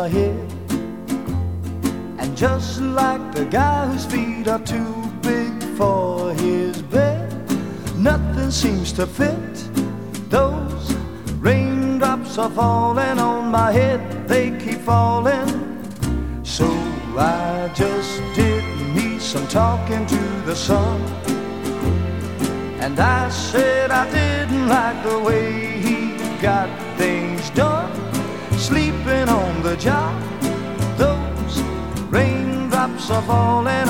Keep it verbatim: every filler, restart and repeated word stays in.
my head. And just like the guy whose feet are too big for his bed, nothing seems to fit. Those raindrops are falling on my head, they keep falling. So I just did me some talking to the sun, and I said I didn't like the way he got things done, sleeping on the job. Those raindrops are falling